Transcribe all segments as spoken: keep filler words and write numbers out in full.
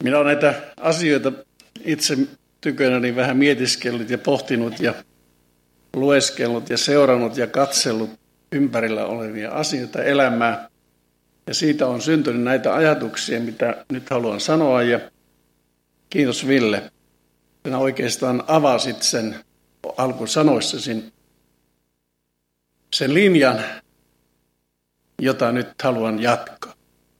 Minä olen näitä asioita itse tykönäni vähän mietiskellyt ja pohtinut ja lueskellut ja seurannut ja katsellut ympärillä olevia asioita, elämää. Ja siitä on syntynyt näitä ajatuksia, mitä nyt haluan sanoa. Ja kiitos Ville. Sinä oikeastaan avasit sen alkusanoissasi sen linjan, jota nyt haluan jatkaa.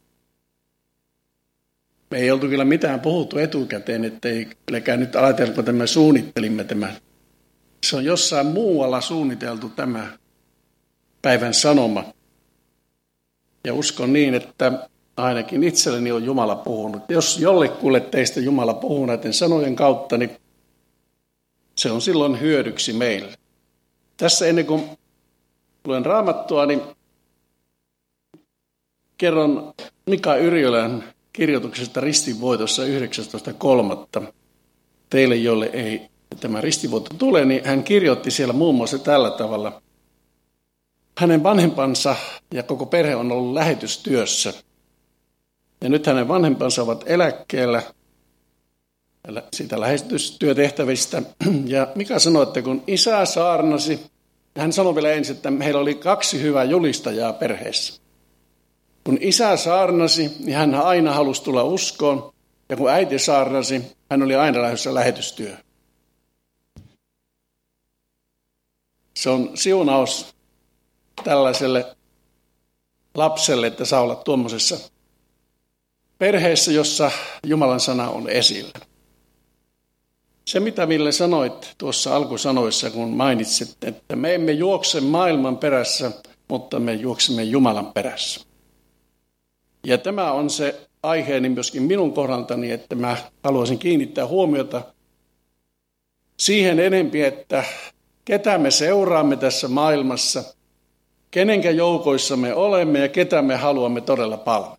Me ei oltu kyllä mitään puhuttu etukäteen, ettei kylläkään nyt ajatella, kun me suunnittelimme tämän. Se on jossain muualla suunniteltu tämä päivän sanoma. Ja uskon niin, että ainakin itselleni on Jumala puhunut. Jos jollekulle teistä Jumala puhuu näiden sanojen kautta, niin se on silloin hyödyksi meille. Tässä ennen kuin luen Raamattua, niin kerron Mika Yrjölän kirjoituksesta ristinvoitossa yhdeksästoista kolmatta Teille, jolle ei tämä ristinvoitto tule, niin hän kirjoitti siellä muun muassa tällä tavalla. Hänen vanhempansa ja koko perhe on ollut lähetystyössä. Ja nyt hänen vanhempansa ovat eläkkeellä siitä lähetystyötehtävistä. Ja Mika sanoi, että kun isä saarnasi, hän sanoi vielä ensin, että heillä oli kaksi hyvää julistajaa perheessä. Kun isä saarnasi, niin hän aina halusi tulla uskoon. Ja kun äiti saarnasi, hän oli aina lähdössä lähetystyöhön. Se on siunaus tällaiselle lapselle, että saa olla tuommoisessa perheessä, jossa Jumalan sana on esillä. Se, mitä Ville sanoit tuossa alkusanoissa, kun mainitsit, että me emme juokse maailman perässä, mutta me juoksemme Jumalan perässä. Ja tämä on se aiheeni myöskin minun kohdaltani, että mä haluaisin kiinnittää huomiota siihen enempi, että ketä me seuraamme tässä maailmassa, kenenkä joukoissa me olemme ja ketä me haluamme todella palvella.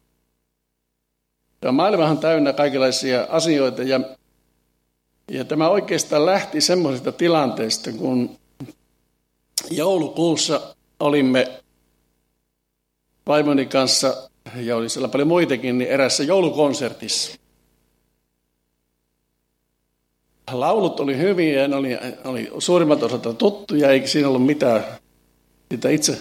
Tämä maailmahan täynnä kaikenlaisia asioita ja, ja tämä oikeastaan lähti semmoisesta tilanteesta, kun joulukuussa olimme vaimoni kanssa, ja oli siellä paljon muitakin, niin erässä joulukonsertissa. Laulut oli hyviä ja ne oli, oli suurimmat osalta tuttuja, eikä siinä ollut mitään sitä itse.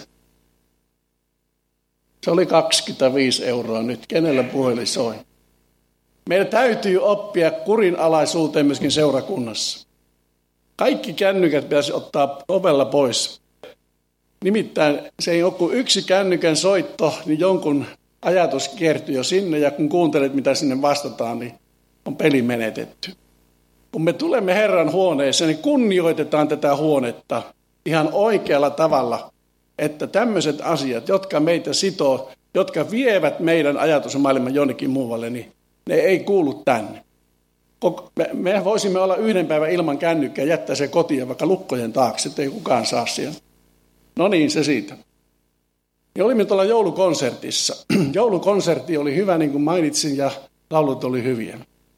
Se oli kaksikymmentäviisi euroa nyt, kenellä puhelin soi. Meidän täytyy oppia kurinalaisuuteen myöskin seurakunnassa. Kaikki kännykät pitäisi ottaa ovella pois. Nimittäin se ei ole kuin yksi kännykän soitto, niin jonkun ajatus kiertyy jo sinne, ja kun kuuntelet, mitä sinne vastataan, niin on peli menetetty. Kun me tulemme Herran huoneeseen, niin kunnioitetaan tätä huonetta ihan oikealla tavalla, että tämmöiset asiat, jotka meitä sitoo, jotka vievät meidän ajatusmaailman jonnekin muualle, niin ne ei kuulu tänne. Me, me voisimme olla yhden päivän ilman kännykkää, jättää se kotiin vaikka lukkojen taakse, ettei kukaan saa siellä. No niin, se siitä. Ja olimme tuolla joulukonsertissa. Joulukonsertti oli hyvä, niin kuin mainitsin, ja laulut oli hyviä.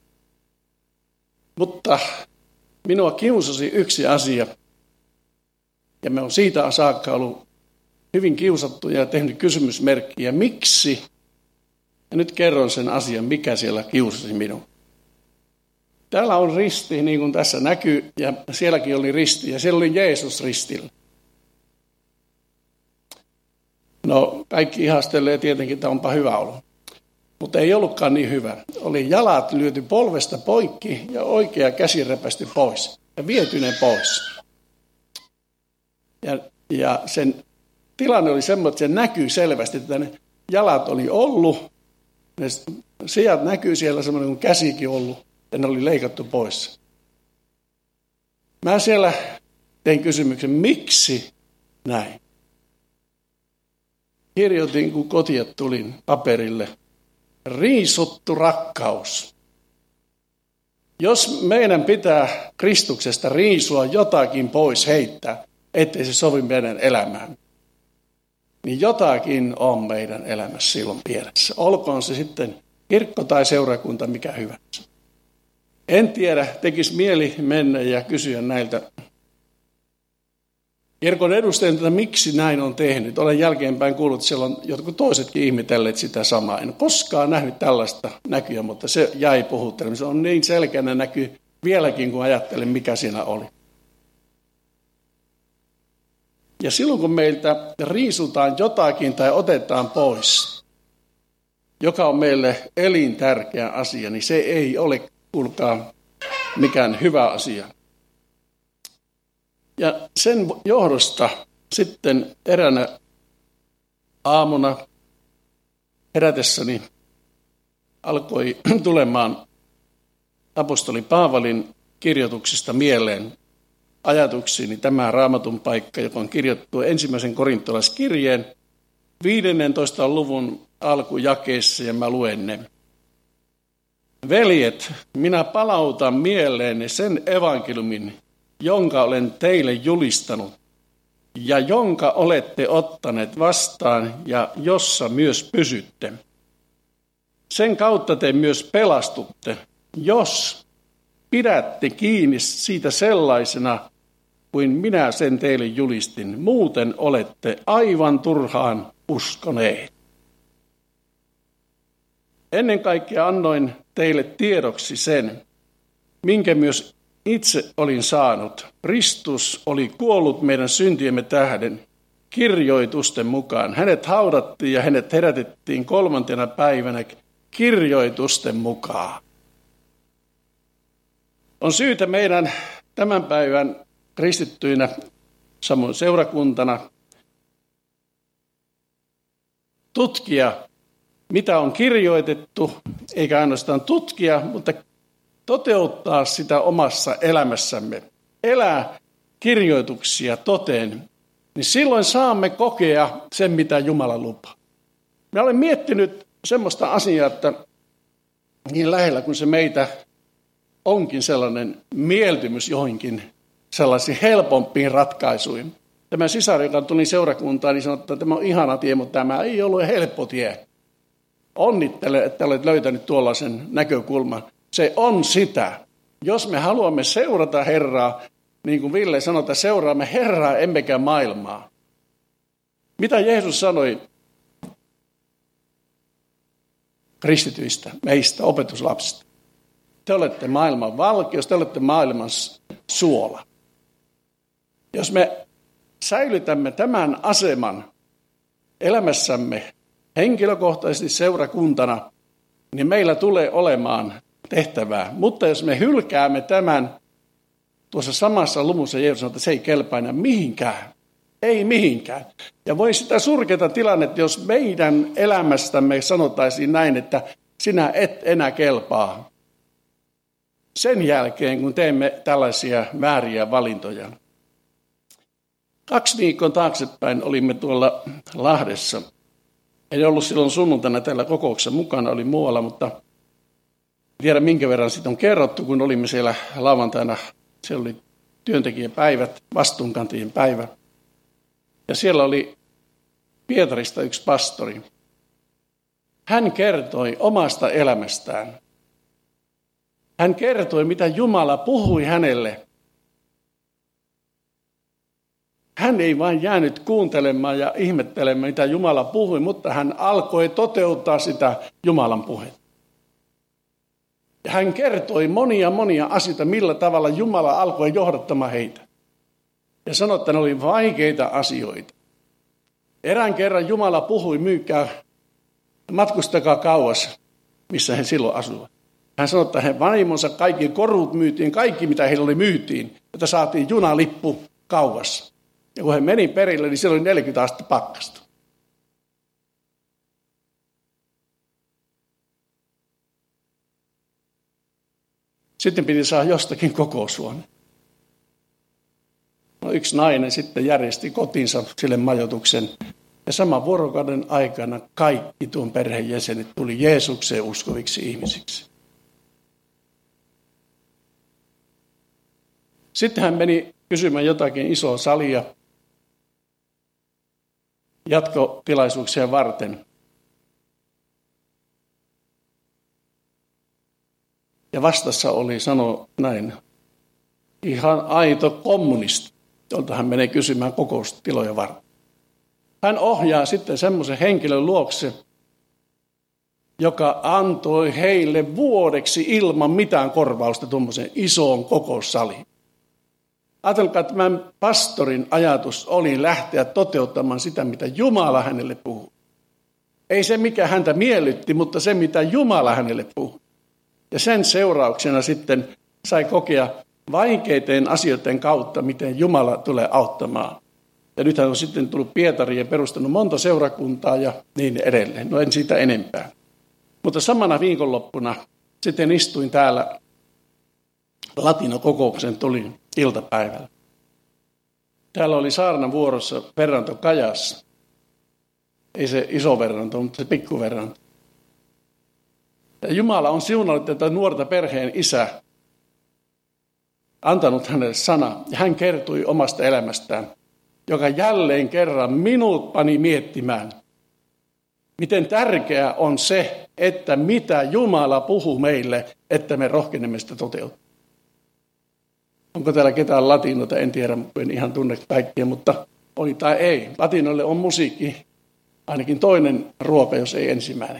Mutta minua kiusasi yksi asia, ja me on siitä saakka ollut hyvin kiusattuja ja tehnyt kysymysmerkkiä, miksi, ja nyt kerron sen asian, mikä siellä kiusasi minua. Täällä on risti, niin kuin tässä näkyy, ja sielläkin oli risti, ja siellä oli Jeesus ristillä. No, kaikki ihastelee tietenkin, että onpa hyvä olo. Mutta ei ollutkaan niin hyvä. Oli jalat lyöty polvesta poikki ja oikea käsi repästy pois ja vietyneen pois. Ja, ja sen tilanne oli semmoinen, että se näkyy selvästi, että ne jalat oli ollut, ne sijat näkyy siellä semmoinen kuin käsikin ollut, ja ne oli leikattu pois. Mä siellä tein kysymyksen, miksi näin? Kirjoitin, kun kotia tulin paperille, riisuttu rakkaus. Jos meidän pitää Kristuksesta riisua jotakin pois, heittää, ettei se sovi meidän elämään, niin jotakin on meidän elämässä silloin pielessä. Olkoon se sitten kirkko tai seurakunta, mikä hyvänsä. En tiedä, tekisi mieli mennä ja kysyä näiltä Kirkon edustajana, että miksi näin on tehnyt. Olen jälkeenpäin kuullut, että siellä on jotkut toisetkin ihmetelleet sitä samaa. En koskaan nähnyt tällaista näkyä, mutta se jäi puhuttelemaan. Se on niin selkeänä näky vieläkin, kun ajattelen, mikä siinä oli. Ja silloin, kun meiltä riisutaan jotakin tai otetaan pois, joka on meille elintärkeä asia, niin se ei ole, kuulkaa, mikään hyvä asia. Ja sen johdosta sitten eräänä aamuna herätessäni alkoi tulemaan apostoli Paavalin kirjoituksista mieleen ajatuksiini tämä Raamatun paikka, joka on kirjoittu ensimmäisen korintolaiskirjeen viidennentoista luvun alkujakeessa, ja mä luen ne. Veljet, minä palautan mieleenne sen evankeliumin, jonka olen teille julistanut, ja jonka olette ottaneet vastaan, ja jossa myös pysytte. Sen kautta te myös pelastutte, jos pidätte kiinni siitä sellaisena, kuin minä sen teille julistin. Muuten olette aivan turhaan uskoneet. Ennen kaikkea annoin teille tiedoksi sen, minkä myös itse olin saanut. Kristus oli kuollut meidän syntiemme tähden kirjoitusten mukaan. Hänet haudattiin ja hänet herätettiin kolmantena päivänä kirjoitusten mukaan. On syytä meidän tämän päivän kristittyinä, samoin seurakuntana, tutkia, mitä on kirjoitettu, eikä ainoastaan tutkia, mutta toteuttaa sitä omassa elämässämme. Elää kirjoituksia toteen, niin silloin saamme kokea sen, mitä Jumala lupaa. Mä olen miettinyt semmoista asiaa, että niin lähellä kun se meitä onkin sellainen mieltymys johonkin sellaisiin helpompiin ratkaisuihin. Tämä sisar, joka tuli seurakuntaan, niin sanoi, että tämä on ihana tie, mutta tämä ei ollut helppo tie. Onnittelen, että olet löytänyt tuollaisen näkökulman. Se on sitä. Jos me haluamme seurata Herraa, niin kuin Ville sanoi, että seuraamme Herraa emmekä maailmaa. Mitä Jeesus sanoi kristityistä, meistä, opetuslapsista? Te olette maailman valkeus, te olette maailman suola. Jos me säilytämme tämän aseman elämässämme henkilökohtaisesti seurakuntana, niin meillä tulee olemaan tehtävää. Mutta jos me hylkäämme tämän, tuossa samassa luvussa Jeesus sanoo, että se ei kelpaa enää mihinkään. Ei mihinkään. Ja voi sitä surkeata tilannetta, jos meidän elämästämme sanotaisiin näin, että sinä et enää kelpaa. Sen jälkeen, kun teemme tällaisia vääriä valintoja. Kaksi viikkoa taaksepäin olimme tuolla Lahdessa. En ollut silloin sunnuntaina täällä kokouksessa mukana, oli muualla, mutta en tiedä minkä verran siitä on kerrottu, kun olimme siellä lauantaina. Siellä oli työntekijäpäivät, vastuunkantajien päivä. Ja siellä oli Pietarista yksi pastori. Hän kertoi omasta elämästään. Hän kertoi, mitä Jumala puhui hänelle. Hän ei vain jäänyt kuuntelemaan ja ihmettelemään, mitä Jumala puhui, mutta hän alkoi toteuttaa sitä Jumalan puhetta. Ja hän kertoi monia monia asioita, millä tavalla Jumala alkoi johdattamaan heitä. Ja sanoi, että ne oli vaikeita asioita. Erään kerran Jumala puhui, myykää, matkustakaa kauas, missä he silloin asuivat. Hän sanoi, että he vaimonsa kaikki korut myytiin, kaikki mitä heillä oli myytiin, että saatiin junalippu kauas. Ja kun he meni perille, niin siellä oli neljäkymmentä astetta pakkasta. Sitten piti saada jostakin kokoushuone. No, yksi nainen sitten järjesti kotinsa sille majoituksen. Ja saman vuorokauden aikana kaikki tuon perheenjäsenet tuli Jeesukseen uskoviksi ihmisiksi. Sitten hän meni kysymään jotakin isoa salia jatkotilaisuuksia varten. Ja vastassa oli, sanoi näin, ihan aito kommunisti. jolta hän menee kysymään kokoustiloja varten. Hän ohjaa sitten semmoisen henkilön luokse, joka antoi heille vuodeksi ilman mitään korvausta tuommoisen isoon kokoussaliin. Ajatelkaa, että tämän pastorin ajatus oli lähteä toteuttamaan sitä, mitä Jumala hänelle puhui. Ei se, mikä häntä miellytti, mutta se, mitä Jumala hänelle puhui. Ja sen seurauksena sitten sai kokea vaikeiden asioiden kautta, miten Jumala tulee auttamaan. Ja nythän on sitten tullut Pietariin ja perustanut monta seurakuntaa ja niin edelleen. No en siitä enempää. Mutta samana viikonloppuna sitten istuin täällä latinokokouksen, tuli iltapäivällä. Täällä oli saarnan vuorossa verranto Kajassa. Ei se iso verranto, mutta se pikku verranto. Ja Jumala on siunannut tätä nuorta perheen isää, antanut hänelle sana. Ja hän kertoi omasta elämästään, joka jälleen kerran minut pani miettimään, miten tärkeää on se, että mitä Jumala puhuu meille, että me rohkenemme sitä toteuttaa. Onko täällä ketään latinoita? En tiedä, en ihan tunne kaikkia, mutta oli tai ei. Latinoille on musiikki, ainakin toinen ruoka, jos ei ensimmäinen.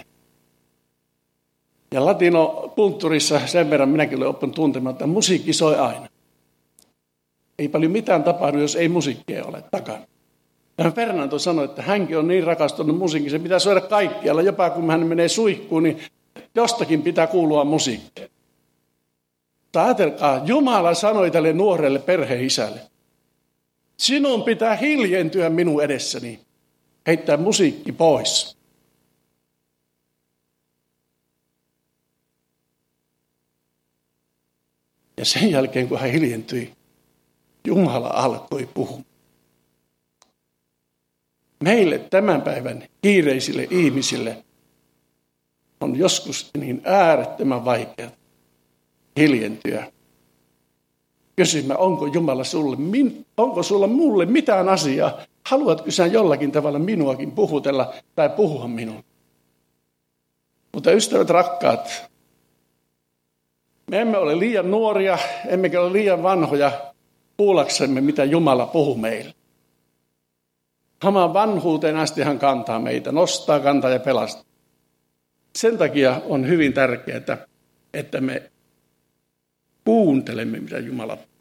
Ja latinokulttuurissa sen verran minäkin olen oppinut tuntemaan, että musiikki soi aina. Ei paljon mitään tapahdu, jos ei musiikkia ole takana. Ja Fernando sanoi, että hänkin on niin rakastunut musiikkiin, se pitää soida kaikkialla. Jopa kun hän menee suihkuun, niin jostakin pitää kuulua musiikkia. Ajatelkaa, Jumala sanoi tälle nuorelle perheisälle, sinun pitää hiljentyä minun edessäni, heittää musiikki pois. Ja sen jälkeen, kun hän hiljentyi, Jumala alkoi puhua. Meille tämän päivän kiireisille ihmisille on joskus niin äärettömän vaikeaa hiljentyä. Kysymään, onko Jumala sulle, onko sulla mulle mitään asiaa? Haluatko sinä jollakin tavalla minuakin puhutella tai puhua minulle? Mutta ystävät rakkaat, me emme ole liian nuoria, emmekä ole liian vanhoja kuullaksemme, mitä Jumala puhuu meille. Hamaan vanhuuteen asti hän kantaa meitä, nostaa, kantaa ja pelastaa. Sen takia on hyvin tärkeää, että me kuuntelemme, mitä Jumala puhuu.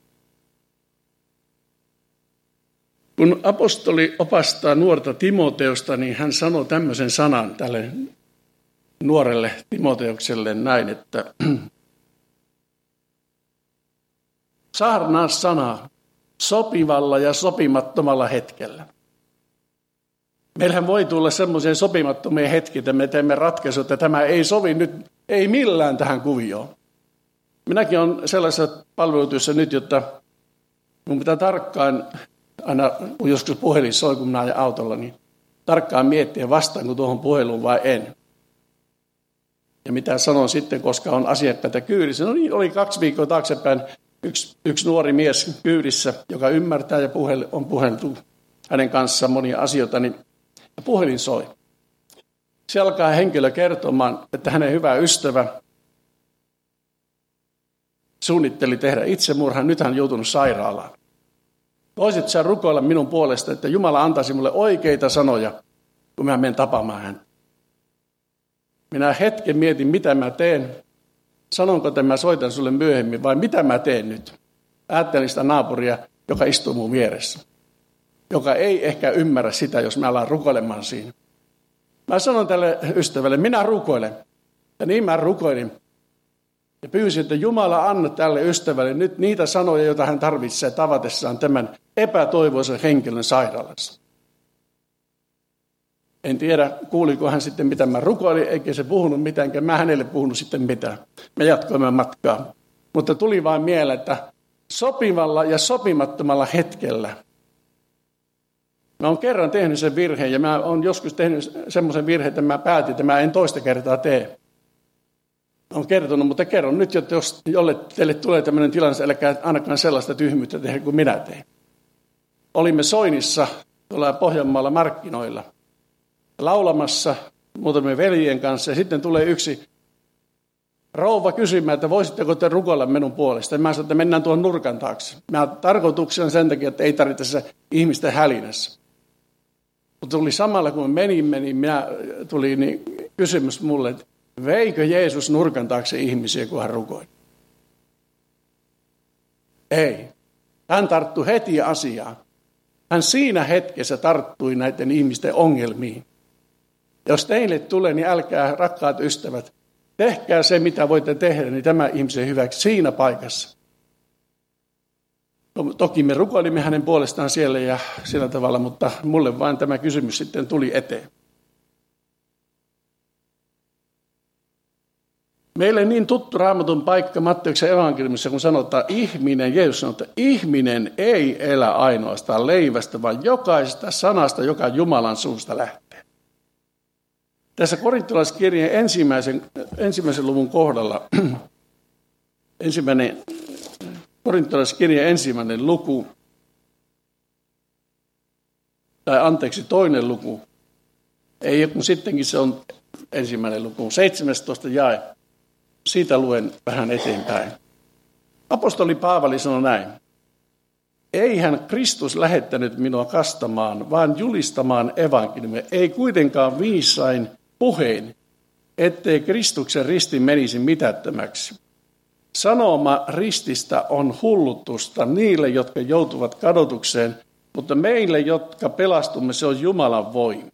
Kun apostoli opastaa nuorta Timoteusta, niin hän sanoi tämmöisen sanan tälle nuorelle Timoteukselle näin, että saarnaa sanaa sopivalla ja sopimattomalla hetkellä. Meillähän voi tulla semmoisia sopimattomia hetkiä, että me teemme ratkaisun, että tämä ei sovi nyt, ei millään tähän kuvioon. Minäkin olen sellaisessa palvelutyössä nyt, jotta minun pitää tarkkaan, aina kun joskus puhelin soi, kun minä ajan autolla, niin tarkkaan miettiä, vastaanko tuohon puheluun vai en. Ja mitä sanon sitten, koska on asiakkaita kyydissä. No niin, oli kaksi viikkoa taaksepäin yksi, yksi nuori mies kyydissä, joka ymmärtää ja puhel, on puheltu hänen kanssaan monia asioita, niin puhelin soi. Se alkaa henkilö kertomaan, että hänen hyvä ystävä suunnitteli tehdä itsemurhan, nyt hän on joutunut sairaalaan. Voisit sä rukoilla minun puolesta, että Jumala antaisi mulle oikeita sanoja, kun mä menen tapaamaan häntä. Minä hetken mietin, mitä mä teen. Sanonko, että mä soitan sulle myöhemmin, vai mitä mä teen nyt? Ajattelin sitä naapuria, joka istuu mun vieressä. Joka ei ehkä ymmärrä sitä, jos mä alan rukoilemaan siinä. Mä sanon tälle ystävälle, minä rukoilen. Ja niin mä rukoilin. Ja pyysin, että Jumala anna tälle ystävälle nyt niitä sanoja, joita hän tarvitsee tavatessaan tämän epätoivoisen henkilön sairaalassa. En tiedä, kuuliko hän sitten, mitä mä rukoilin, eikä se puhunut mitään, enkä mä hänelle puhunut sitten mitään. Me jatkoimme matkaa. Mutta tuli vain mieleen, että sopivalla ja sopimattomalla hetkellä mä oon kerran tehnyt sen virheen, ja mä oon joskus tehnyt semmoisen virheen, että mä päätin, että mä en toista kertaa tee. Mä oon kertonut, mutta kerron nyt, että jos jolle teille tulee tämmöinen tilanne, älkää ainakaan sellaista tyhmyyttä tehdä kuin minä tein. Olimme Soinissa tuolla Pohjanmaalla markkinoilla laulamassa muutamien veljien kanssa, ja sitten tulee yksi rouva kysymään, että voisitteko te rukoilla minun puolesta. Mä sanoin, että mennään tuon nurkan taakse. Mä tarkoituksena sen takia, että ei tarvita se ihmisten hälinässä. Mutta tuli samalla, kun menimme, niin minä tuli niin kysymys mulle, että veikö Jeesus nurkan taakse ihmisiä, kun hän rukoi? Ei. Hän tarttui heti asiaan. Hän siinä hetkessä tarttui näiden ihmisten ongelmiin. Jos teille tulee, niin älkää, rakkaat ystävät, tehkää se, mitä voitte tehdä, niin tämä ihmisen hyväksi siinä paikassa. Toki me rukoilimme hänen puolestaan siellä ja sillä tavalla, mutta mulle vain tämä kysymys sitten tuli eteen. Meille niin tuttu Raamatun paikka Matteuksen evankeliumissa, kun sanotaan ihminen, Jeesus sanoo, että ihminen ei elä ainoastaan leivästä, vaan jokaisesta sanasta, joka Jumalan suusta lähtee. Tässä korintolaiskirjeen ensimmäisen, ensimmäisen luvun kohdalla, ensimmäinen, korintolaiskirjeen ensimmäinen luku, tai anteeksi toinen luku, ei kun sittenkin se on ensimmäinen luku, seitsemästoista jae. Siitä luen vähän eteenpäin. Apostoli Paavali sanoi näin. Eihän Kristus lähettänyt minua kastamaan, vaan julistamaan evankeliumia. Ei kuitenkaan viisain puhein, ettei Kristuksen risti menisi mitättömäksi. Sanoma rististä on hullutusta niille, jotka joutuvat kadotukseen, mutta meille, jotka pelastumme, se on Jumalan voima.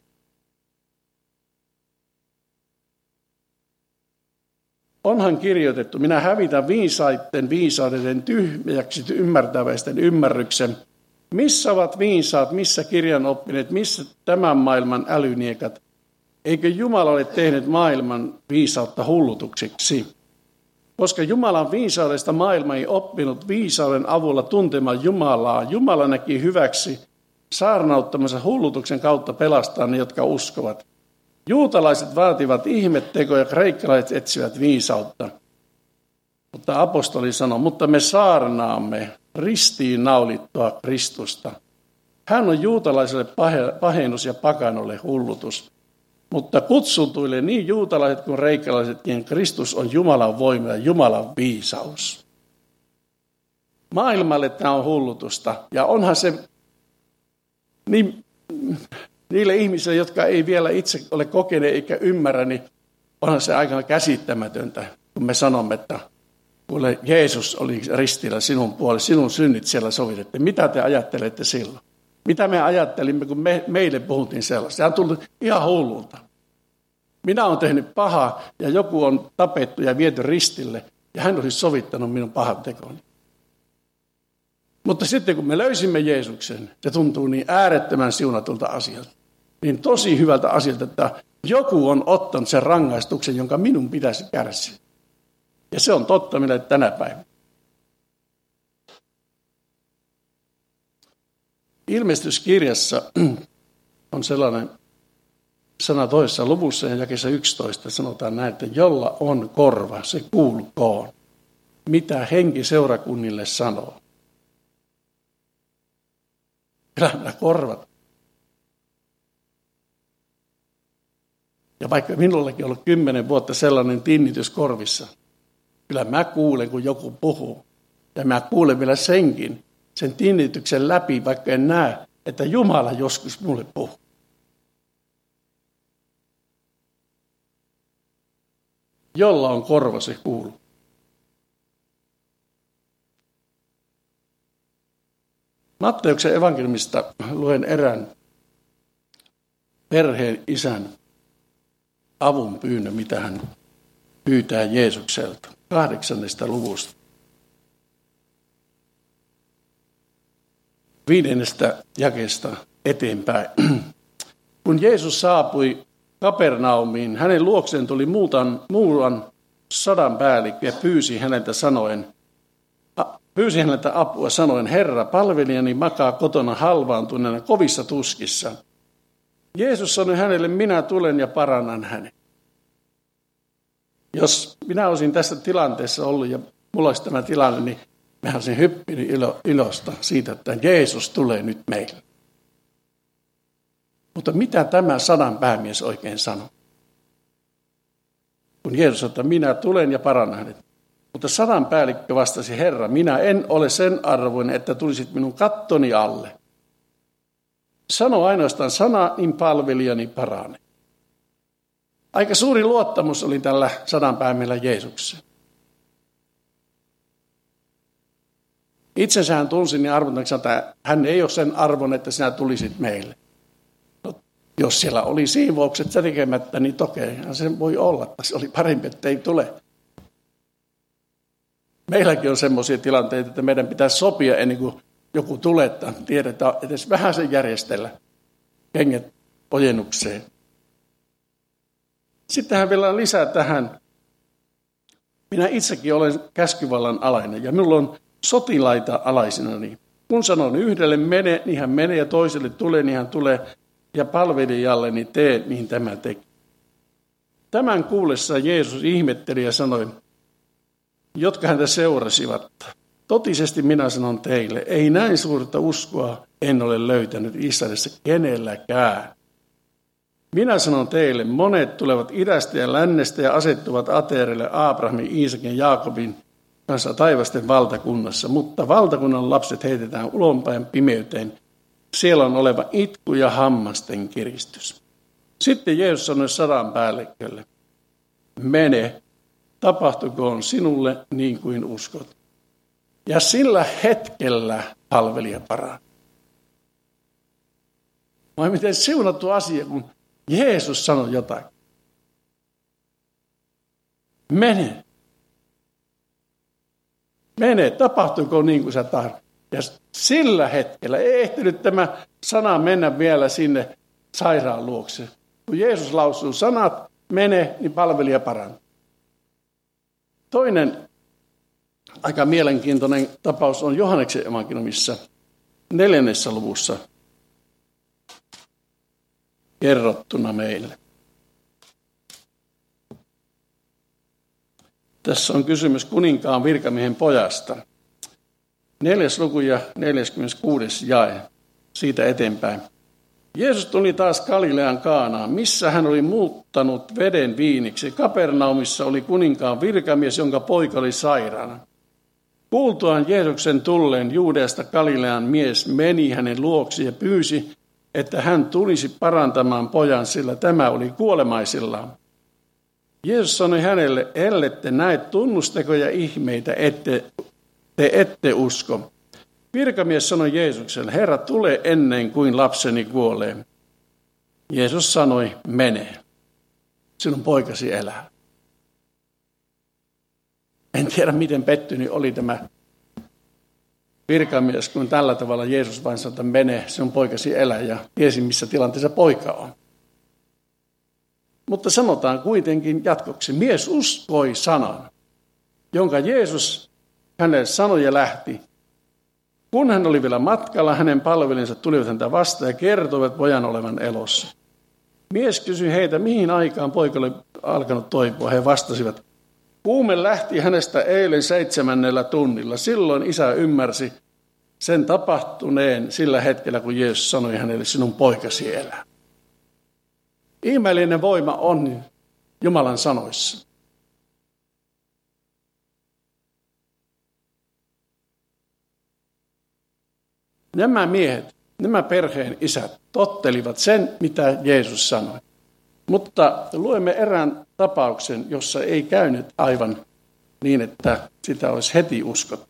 Onhan kirjoitettu, minä hävitän viisaiden viisauden tyhmäksi ymmärtäväisten ymmärryksen. Missä ovat viisaat, missä kirjanoppineet, missä tämän maailman älyniekat? Eikö Jumala ole tehnyt maailman viisautta hullutuksiksi? Koska Jumalan viisaudesta maailma ei oppinut viisauden avulla tuntemaan Jumalaa, Jumala näki hyväksi saarnauttamansa hullutuksen kautta pelastaa ne, jotka uskovat. Juutalaiset vaativat ihmettekoja, kreikkalaiset etsivät viisautta. Mutta apostoli sanoi, mutta me saarnaamme ristiin naulittua Kristusta. Hän on juutalaiselle pahennus ja pakanolle hullutus. Mutta kutsutuille niin juutalaiset kuin kreikkalaisetkin Kristus on Jumalan voima ja Jumalan viisaus. Maailmalle tämä on hullutusta ja onhan se niin... Niille ihmisille, jotka ei vielä itse ole kokeneet eikä ymmärrä, niin onhan se aika käsittämätöntä, kun me sanomme, että kuule, Jeesus oli ristillä sinun puolella, sinun synnit siellä sovitettiin. Mitä te ajattelette silloin? Mitä me ajattelimme, kun me, meille puhuttiin sellaista? Se on tullut ihan hullulta. Minä olen tehnyt pahaa ja joku on tapettu ja viety ristille ja hän olisi sovittanut minun pahan tekoni. Mutta sitten kun me löysimme Jeesuksen, se tuntuu niin äärettömän siunatulta asialta. Niin tosi hyvältä asialta, että joku on ottanut sen rangaistuksen, jonka minun pitäisi kärsiä. Ja se on totta meille tänä päivänä. Ilmestyskirjassa on sellainen sana toisessa luvussa ja jakeessa yksitoista sanotaan näin, että jolla on korva, se kuulkoon. Mitä henki seurakunnille sanoo. Kyllä nämä korvat. Ja vaikka minullakin on ollut kymmenen vuotta sellainen tinnitys korvissa, kyllä mä kuulen, kun joku puhuu. Ja mä kuulen vielä senkin, sen tinnityksen läpi, vaikka en näe, että Jumala joskus mulle puhuu. Jolla on korva, se kuuluu. Matteuksen evankeliumista luen erään perheen isän avun pyynnön, mitä hän pyytää Jeesukselta. Kahdeksannesta luvusta. Viidennestä jakeesta eteenpäin. Kun Jeesus saapui Kapernaumiin, hänen luokseen tuli muutan, muuan sadan päällikkö ja pyysi häneltä sanoen, Pyysi häneltä apua sanoen, Herra, palvelijani makaa kotona halvaantuneena kovissa tuskissa. Jeesus sanoi hänelle, minä tulen ja parannan hänen. Jos minä olisin tässä tilanteessa ollut ja mulla olisi tämä tilanne, niin mä olisin hyppinyt ilo, ilosta siitä, että Jeesus tulee nyt meille. Mutta mitä tämä sadan päämies oikein sanoi? kun Jeesus sanoi, että minä tulen ja parannan hänet. Mutta sadan päällikkö vastasi, Herra, minä en ole sen arvoinen, että tulisit minun kattoni alle. Sano ainoastaan sana, niin palvelijani paranee. Aika suuri luottamus oli tällä sadan päämiehellä Jeesuksessa. Itsensä hän tunsi niin arvottaneeksi, että hän ei ole sen arvon, että sinä tulisit meille. No, jos siellä oli siivoukset se tekemättä, niin tokeihan se voi olla, että se oli parempi, että ei tule. Meilläkin on semmoisia tilanteita, että meidän pitää sopia ennen kuin joku tulee, että tiedetään edes vähän sen järjestellä kengät ojennukseen. Sitten hän vielä lisää tähän. Minä itsekin olen käskyvallan alainen ja minulla on sotilaita alaisina. Niin kun sanon yhdelle mene, niin hän menee ja toiselle tulee, niin hän tulee. Ja palvelijalle niin tee, niin tämä teki. Tämän kuullessa Jeesus ihmetteli ja sanoi, jotka häntä seurasivat. Totisesti minä sanon teille, ei näin suurta uskoa en ole löytänyt Israelissa kenelläkään. Minä sanon teille, monet tulevat idästä ja lännestä ja asettuvat ateerille Abrahamin, Iisakin ja Jaakobin kanssa taivasten valtakunnassa, mutta valtakunnan lapset heitetään ulonpäin pimeyteen. Siellä on oleva itku ja hammasten kiristys. Sitten Jeesus sanoi sadan päällikkölle, mene, tapahtukoon sinulle niin kuin uskot. Ja sillä hetkellä palvelija parani. Vai miten siunattu asia, kun Jeesus sanoi jotakin. Mene. Mene, tapahtuiko niin kuin sä tahdot. Ja sillä hetkellä ei ehtinyt tämä sana mennä vielä sinne sairaan luokse. Kun Jeesus lausuu sanat, mene, niin palvelija paranee. Toinen aika mielenkiintoinen tapaus on Johanneksen evankeliumissa neljännessä luvussa kerrottuna meille. Tässä on kysymys kuninkaan virkamiehen pojasta. Neljäs luku ja neljäskymmeneskuudes jae siitä eteenpäin. Jeesus tuli taas Galilean Kaanaan, missä hän oli muuttanut veden viiniksi. Kapernaumissa oli kuninkaan virkamies, jonka poika oli sairaana. Kuultuaan Jeesuksen tulleen Juudeasta Galilean mies meni hänen luoksi ja pyysi, että hän tulisi parantamaan pojan, sillä tämä oli kuolemaisillaan. Jeesus sanoi hänelle, ellette näe tunnustekoja ihmeitä, ette, te ette usko. Virkamies sanoi Jeesukselle, Herra, tule ennen kuin lapseni kuolee. Jeesus sanoi, mene, sinun poikasi elää. En tiedä, miten pettynyt oli tämä virkamies, kun tällä tavalla Jeesus vain sanoi, että mene, sinun poikasi elää, ja tiesi, missä tilanteessa poika on. Mutta sanotaan kuitenkin jatkoksi, mies uskoi sanan, jonka Jeesus hänelle sanoi ja lähti. Kun hän oli vielä matkalla, hänen palvelijansa tulivat häntä vastaan ja kertoivat pojan olevan elossa. Mies kysyi heitä, mihin aikaan poika oli alkanut toipua. He vastasivat, kuume lähti hänestä eilen seitsemännellä tunnilla. Silloin isä ymmärsi sen tapahtuneen sillä hetkellä, kun Jeesus sanoi hänelle, sinun poikasi elää. Ihmeellinen voima on Jumalan sanoissa. Nämä miehet, nämä perheen isät tottelivat sen, mitä Jeesus sanoi. Mutta luemme erään tapauksen, jossa ei käynyt aivan niin, että sitä olisi heti uskottu.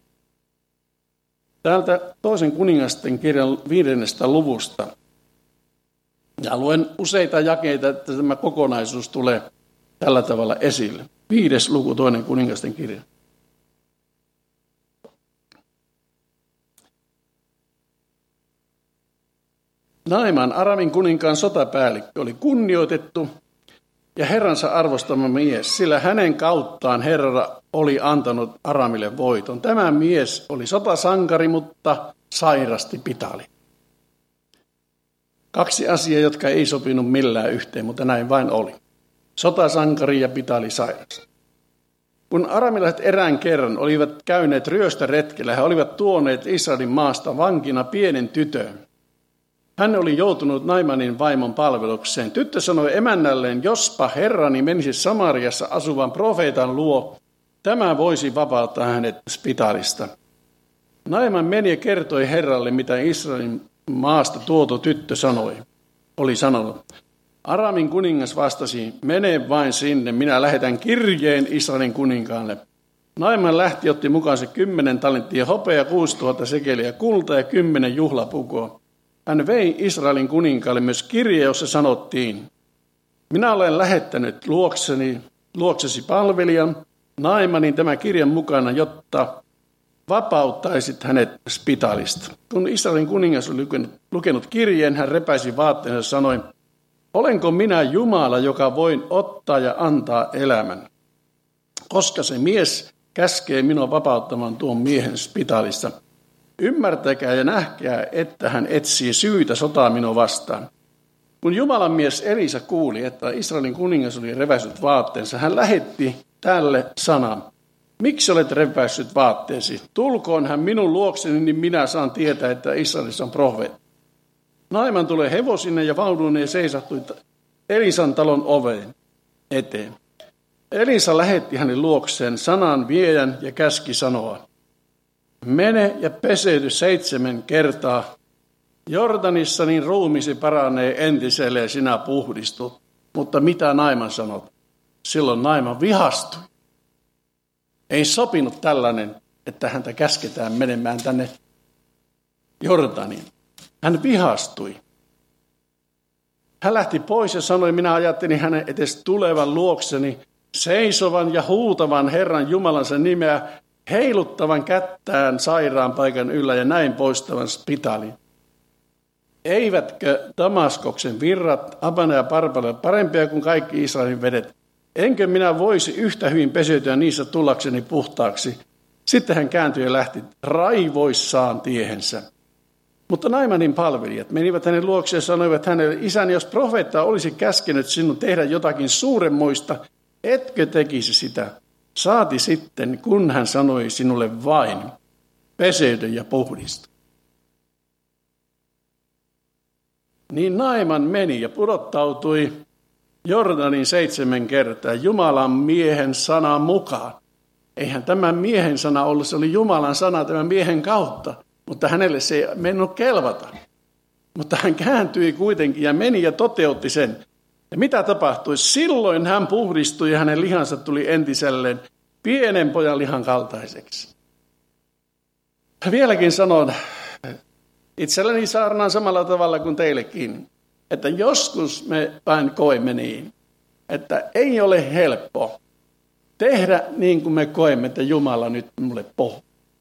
Täältä toisen kuningasten kirjan viidennestä luvusta. Ja luen useita jakeita, että tämä kokonaisuus tulee tällä tavalla esille. Viides luku, toinen kuningasten kirja. Naiman, Aramin kuninkaan sotapäällikkö, oli kunnioitettu ja herransa arvostama mies, sillä hänen kauttaan Herra oli antanut Aramille voiton. Tämä mies oli sotasankari, mutta sairasti pitali. Kaksi asiaa, jotka ei sopinut millään yhteen, mutta näin vain oli. Sotasankari ja pitali sairas. Kun aramilaiset erään kerran olivat käyneet ryöstöretkellä, he olivat tuoneet Israelin maasta vankina pienen tytön. Hän oli joutunut Naimanin vaimon palvelukseen. Tyttö sanoi emännälleen, jospa herrani menisi Samariassa asuvan profeetan luo, tämä voisi vapauttaa hänet spitaalista. Naiman meni ja kertoi herralle, mitä Israelin maasta tuotu tyttö sanoi. Oli sanonut. Aramin kuningas vastasi, mene vain sinne, minä lähetän kirjeen Israelin kuninkaalle. Naiman lähti, otti mukaansa kymmenen talenttia hopea, kuusi tuhatta sekeliä kultaa ja kymmenen juhlapukua. Hän vei Israelin kuninkaalle myös kirje, jossa sanottiin, minä olen lähettänyt luokseni, luoksesi palvelijan, Naimanin tämän kirjan mukana, jotta vapauttaisit hänet spitaalista. Kun Israelin kuningas oli lukenut, lukenut kirjeen, hän repäisi vaatteensa ja sanoi, olenko minä Jumala, joka voin ottaa ja antaa elämän? Koska se mies käskee minua vapauttamaan tuon miehen spitaalista. Ymmärtäkää ja nähkää, että hän etsii syytä sotaa minua vastaan. Kun Jumalan mies Elisa kuuli, että Israelin kuningas oli reväissyt vaatteensa, hän lähetti tälle sanan. Miksi olet reväissyt vaatteesi? Tulkoon hän minun luokseni, niin minä saan tietää, että Israelissa on profeetta. Naiman tulee hevosine ja vaunuineen ja seisahtui Elisan talon oveen eteen. Elisa lähetti hänen luokseen sanan viejän ja käski sanoa, mene ja peseydy seitsemän kertaa. Jordanissa niin ruumisi paranee entiselle ja sinä puhdistut. Mutta mitä Naiman sanot? Silloin Naiman vihastui. Ei sopinut tällainen, että häntä käsketään menemään tänne Jordaniin. Hän vihastui. Hän lähti pois ja sanoi, minä ajattelin hänen edes tulevan luokseni, seisovan ja huutavan Herran Jumalansa nimeä, heiluttavan kättään sairaan paikan yllä ja näin poistavan spitaalin. Eivätkö Damaskoksen virrat, Abana ja Parpala parempia kuin kaikki Israelin vedet? Enkö minä voisi yhtä hyvin peseytyä niissä tullakseni puhtaaksi? Sitten hän kääntyi ja lähti raivoissaan tiehensä. Mutta Naimanin palvelijat menivät hänen luokseen ja sanoivat hänelle, isäni, jos profeetta olisi käskenyt sinun tehdä jotakin suuremmoista, etkö tekisi sitä? Saati sitten, kun hän sanoi sinulle vain, peseydy ja puhdistu. Niin Naiman meni ja pudottautui Jordanin seitsemän kertaa Jumalan miehen sanan mukaan. Eihän tämän miehen sana ollut, se oli Jumalan sana tämän miehen kautta, mutta hänelle se ei mennyt kelvata. Mutta hän kääntyi kuitenkin ja meni ja toteutti sen. Ja mitä tapahtui? Silloin hän puhdistui ja hänen lihansa tuli entiselleen pienen pojan lihan kaltaiseksi. Vieläkin sanon, itselleni saarnaan samalla tavalla kuin teillekin, että joskus me vain koemme niin, että ei ole helppo tehdä niin kuin me koemme, että Jumala nyt mulle puhuu.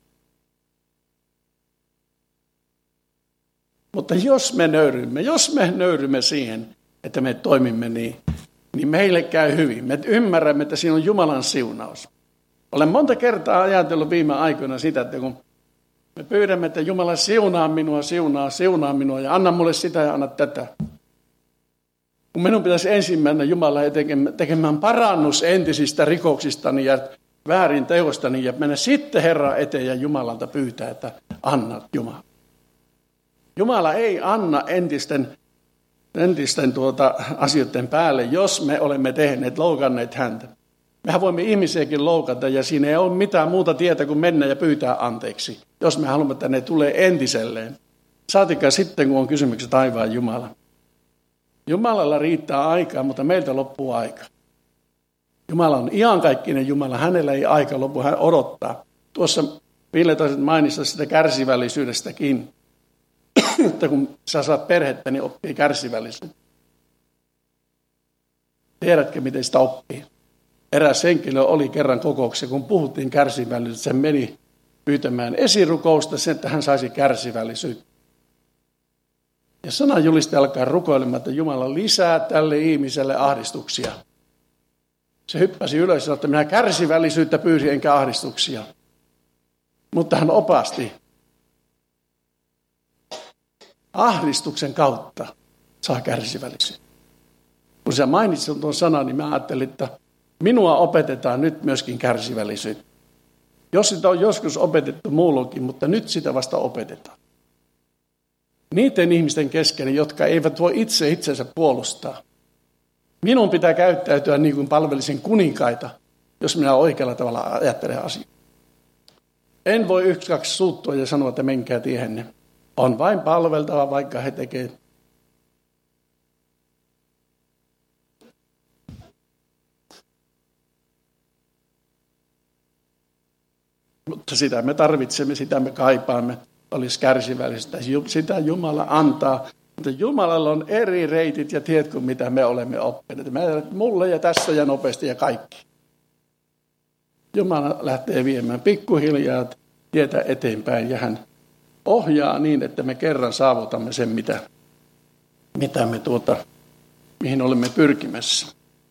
Mutta jos me nöyrymme, jos me nöyrymme siihen, että me toimimme niin, niin meille käy hyvin. Me ymmärrämme, että siinä on Jumalan siunaus. Olen monta kertaa ajatellut viime aikoina sitä, että kun me pyydämme, että Jumala siunaa minua, siunaa, siunaa minua ja anna mulle sitä ja anna tätä. Kun minun pitäisi ensin mennä Jumalaan tekemään parannus entisistä rikoksistani ja väärin teostani ja mennä sitten Herran eteen ja Jumalalta pyytää, että anna Jumala. Jumala ei anna entisten, entisten tuota asioiden päälle, jos me olemme tehneet, loukanneet häntä. Mehän voimme ihmisiäkin loukata ja siinä ei ole mitään muuta tietä kuin mennä ja pyytää anteeksi, jos me haluamme, että ne tulee entiselleen. Saatikaan sitten, kun on kysymykset taivaan Jumala. Jumalalla riittää aikaa, mutta meiltä loppuu aika. Jumala on iankaikkinen Jumala, hänellä ei aika lopu, hän odottaa. Tuossa Ville taisit mainita sitä kärsivällisyydestäkin, että kun sä saat perhettä, niin oppii kärsivällisyyttä. Tiedätkö, miten sitä oppii? Eräs henkilö oli kerran kokouksessa, kun puhuttiin kärsivällisyyttä, se meni pyytämään esirukousta sen, että hän saisi kärsivällisyyttä. Ja sananjulistaja alkaa rukoilemaan, että Jumala lisää tälle ihmiselle ahdistuksia. Se hyppäsi ylös ja sanoi, että minä kärsivällisyyttä pyysin enkä ahdistuksia. Mutta hän opasti. Ahdistuksen kautta saa kärsivällisyyttä. Kun sä mainitsit tuon sanan, niin mä ajattelin, että minua opetetaan nyt myöskin kärsivällisyyttä. Jos sitä on joskus opetettu muulloinkin, mutta nyt sitä vasta opetetaan. niiden ihmisten kesken, jotka eivät voi itse itsensä puolustaa. Minun pitää käyttäytyä niin kuin palvelisin kuninkaita, jos minä oikealla tavalla ajattelen asiaa. En voi yksi kaksi suuttua ja sanoa, että menkää tiehenne. On vain palveltava, vaikka he tekevät. Mutta sitä me tarvitsemme, sitä me kaipaamme. Olisi kärsivällistä. Sitä Jumala antaa. Mutta Jumalalla on eri reitit ja tiet kuin mitä me olemme oppineet. Mä mulle ja tässä ja nopeasti ja kaikki. Jumala lähtee viemään pikkuhiljaa tietä eteenpäin ja hän ohjaa niin, että me kerran saavutamme sen, mitä, mitä me tuota, mihin olemme pyrkimässä.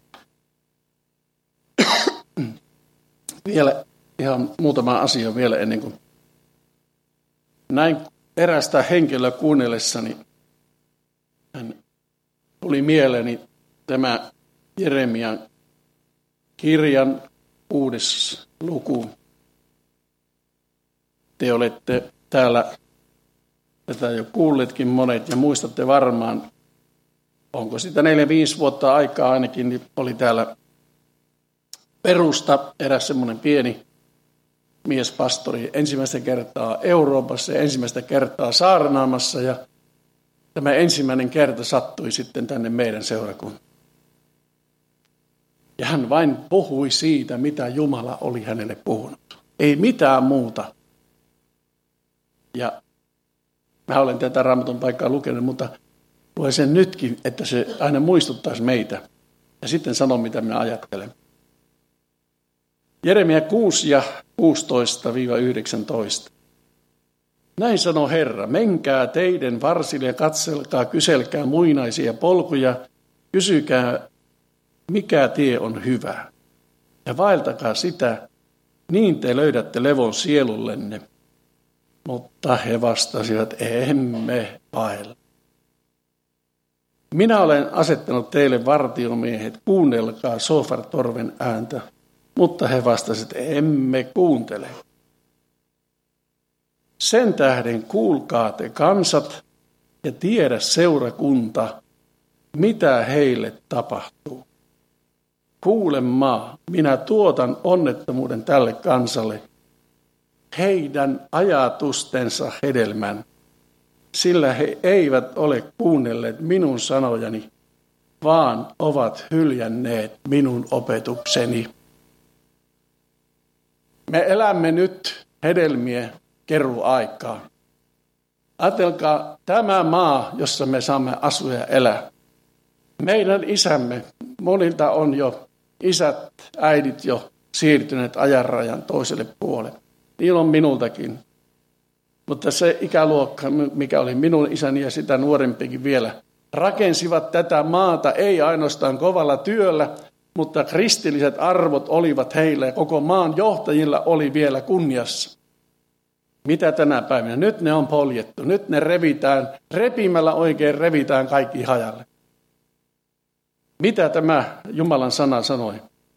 Vielä ihan muutama asia vielä ennen kuin näin erästä henkilöä kuunnellessani hän tuli mieleeni tämä Jeremian kirjan kuudes luku. Te olette täällä tätä jo kuulleetkin monet ja muistatte varmaan, onko sitä neljä viisi vuotta aikaa ainakin, niin oli täällä Perusta eräs semmoinen pieni miespastori ensimmäistä kertaa Euroopassa ja ensimmäistä kertaa saarnaamassa ja tämä ensimmäinen kerta sattui sitten tänne meidän seurakuntaan. Ja hän vain puhui siitä, mitä Jumala oli hänelle puhunut. Ei mitään muuta. Ja mä olen tätä Raamatun paikkaa lukenut, mutta luen sen nytkin, että se aina muistuttaisi meitä. Ja sitten sanon, mitä minä ajattelen. Jeremia kuusi ja kuusitoista yhdeksäntoista. Näin sanoo Herra, menkää teidän varsille ja katselkaa, kyselkää muinaisia polkuja, kysykää, mikä tie on hyvä. Ja vaeltakaa sitä, niin te löydätte levon sielullenne. Mutta he vastasivat, emme vaella. Minä olen asettanut teille vartiomiehet, kuunnelkaa sofartorven ääntä. Mutta he vastasivat, emme kuuntele. Sen tähden kuulkaa te kansat ja tiedä seurakunta, mitä heille tapahtuu. Kuule maa, minä tuotan onnettomuuden tälle kansalle, heidän ajatustensa hedelmän, sillä he eivät ole kuunnelleet minun sanojani, vaan ovat hyljänneet minun opetukseni. Me elämme nyt hedelmien keruaikaa. Ajatelkaa tämä maa, jossa me saamme asua ja elää. Meidän isämme, monilta on jo isät, äidit jo siirtyneet ajanrajan toiselle puolelle. Niin on minultakin. Mutta se ikäluokka, mikä oli minun isäni ja sitä nuorempikin vielä, rakensivat tätä maata ei ainoastaan kovalla työllä, mutta kristilliset arvot olivat heillä ja koko maan johtajilla oli vielä kunniassa. Mitä tänä päivänä? Nyt ne on poljettu. Nyt ne revitään, repimällä oikein revitään kaikki hajalle. Mitä tämä Jumalan sana sanoi?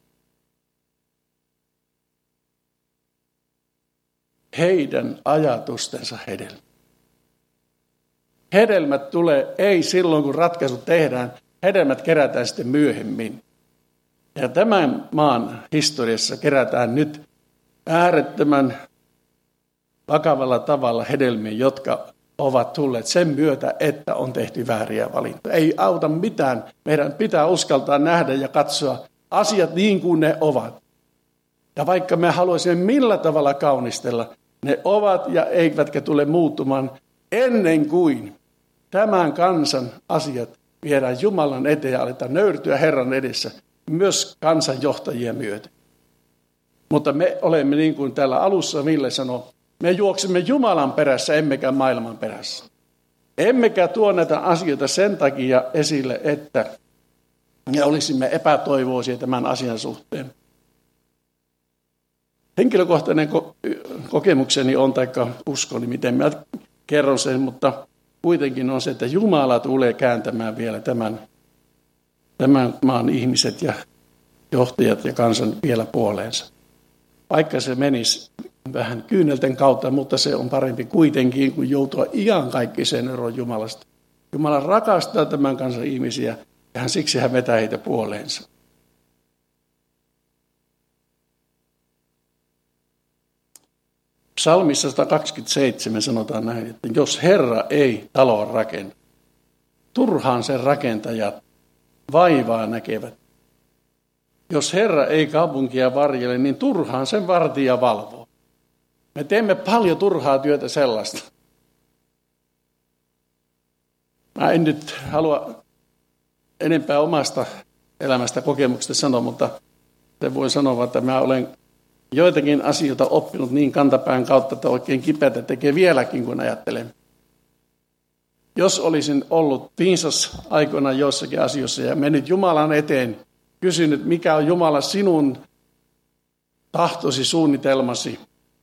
Heidän ajatustensa hedelmä. Hedelmät tulee ei silloin, kun ratkaisut tehdään. Hedelmät kerätään sitten myöhemmin. Ja tämän maan historiassa kerätään nyt äärettömän vakavalla tavalla hedelmiä, jotka ovat tulleet sen myötä, että on tehty vääriä valintoja. Ei auta mitään. Meidän pitää uskaltaa nähdä ja katsoa asiat niin kuin ne ovat. Ja vaikka me haluaisimme millä tavalla kaunistella, ne ovat ja eivätkä tule muuttumaan ennen kuin tämän kansan asiat viedään Jumalan eteen ja aletaan nöyrtyä Herran edessä, myös kansanjohtajien myötä. Mutta me olemme niin kuin täällä alussa Ville sanoi, me juoksemme Jumalan perässä, emmekä maailman perässä. Emmekä tuo näitä asioita sen takia esille, että me olisimme epätoivoisia tämän asian suhteen. Henkilökohtainen kokemukseni on, taikka uskoni, miten mä kerron sen, mutta kuitenkin on se, että Jumala tulee kääntämään vielä tämän, tämän maan ihmiset ja johtajat ja kansan vielä puoleensa. Vaikka se menisi vähän kyynelten kautta, mutta se on parempi kuitenkin, kuin joutua iankaikkiseen eroon Jumalasta. Jumala rakastaa tämän kansan ihmisiä, ja hän, siksi hän vetää heitä puoleensa. Psalmissa sata kaksikymmentäseitsemän sanotaan näin, että jos Herra ei taloa rakenna, turhaan sen rakentajat vaivaa näkevät. Jos Herra ei kaupunkia varjele, niin turhaan sen vartija valvoo. Me teemme paljon turhaa työtä sellaista. Mä en nyt halua enempää omasta elämästä kokemuksesta sanoa, mutta se voi sanoa, että mä olen joitakin asioita oppinut niin kantapään kautta, että oikein kipeätä tekee vieläkin, kun ajattelen. Jos olisin ollut viisas aikoina jossakin asioissa ja mennyt Jumalan eteen, kysynyt, mikä on Jumala sinun tahtosi, suunnitelmasi,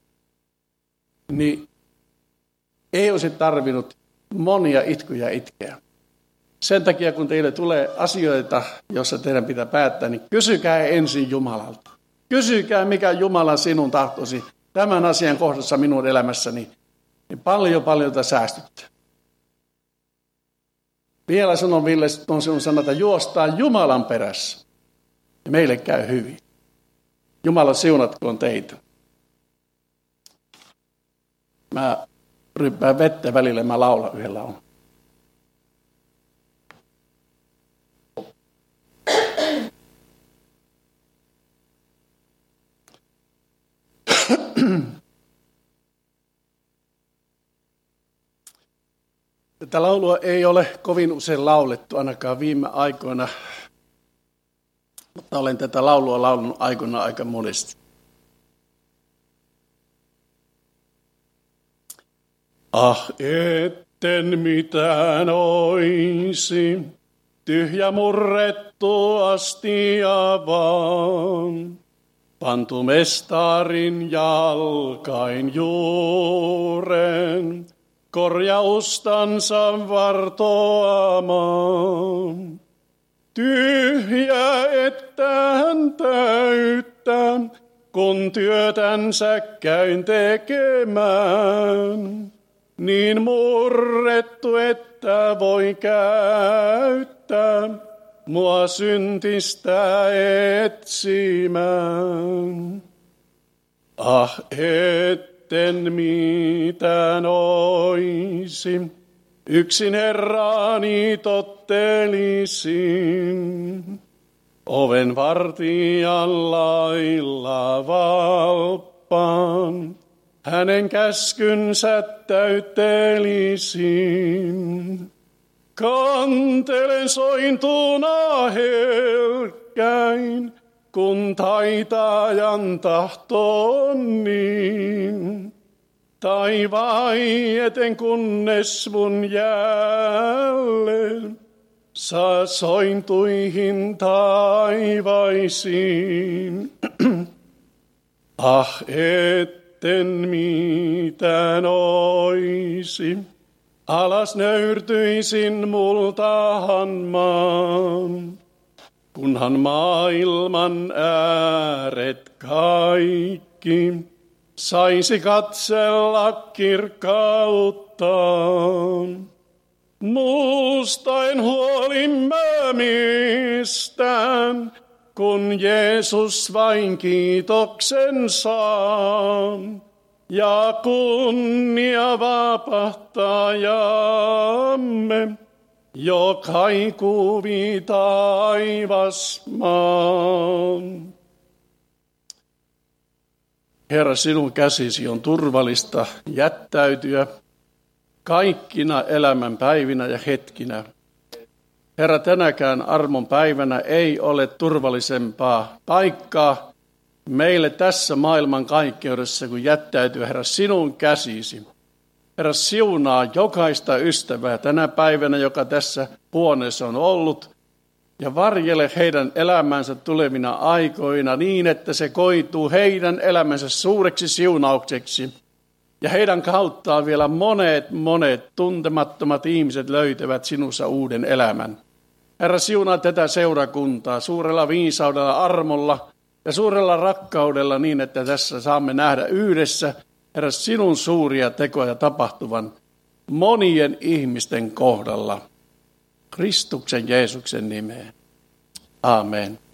niin ei olisi tarvinnut monia itkuja itkeä. Sen takia, kun teille tulee asioita, joissa teidän pitää päättää, niin kysykää ensin Jumalalta. Kysykää, mikä on Jumala sinun tahtosi tämän asian kohdassa minun elämässäni, niin paljon paljon säästyttää. Vielä sanon Ville, on sinun sanata, juostaan Jumalan perässä. Ja meille käy hyvin. Jumala siunatkoon teitä. Mä ryppään vettä välillä, mä laulan yhden laulun. Tätä laulua ei ole kovin usein laulettu, ainakaan viime aikoina, mutta olen tätä laulua laulunut aikoina aika monesti. Ah, etten mitään oisi, tyhjä murrettu astia vaan, pantu mestarin jalkain juuren, korjaustansa vartoamaan. Tyhjä, että hän täyttää, kun työtänsä käyn tekemään. Niin murrettu, että voi käyttää mua syntistä etsimään. Ah, etten mitään oisi, yksin Herrani tottelisin. Oven vartijan lailla valppaan, hänen käskynsä täyttelisin. Kantelen sointuna herkkäin, kun taitajan tahto on niin. Tai vaieten kunnes mun jälleen saa sointuihin taivaisiin. Ah, etten mitään oisi, alas nöyrtyisin multahan maan. Kunhan maailman ääret kaikki saisi katsella kirkkauttaan. Muusta en huolimme mistään, kun Jeesus vain kiitoksen saa. Ja kunnia vapahtajamme, jo kaikuvi taivas maan. Herra, sinun käsisi on turvallista jättäytyä kaikkina elämän päivinä ja hetkinä. Herra, tänäkään armon päivänä ei ole turvallisempaa paikkaa meille tässä maailman kaikkeudessa, kun jättäytyy, Herra, sinun käsisi. Herra, siunaa jokaista ystävää tänä päivänä, joka tässä huoneessa on ollut, ja varjele heidän elämänsä tulevina aikoina niin, että se koituu heidän elämänsä suureksi siunaukseksi. Ja heidän kauttaan vielä monet, monet tuntemattomat ihmiset löytävät sinussa uuden elämän. Herra, siunaa tätä seurakuntaa suurella viisaudella, armolla ja suurella rakkaudella niin, että tässä saamme nähdä yhdessä, Herra, sinun suuria tekoja tapahtuvan monien ihmisten kohdalla. Kristuksen Jeesuksen nimeen. Amen.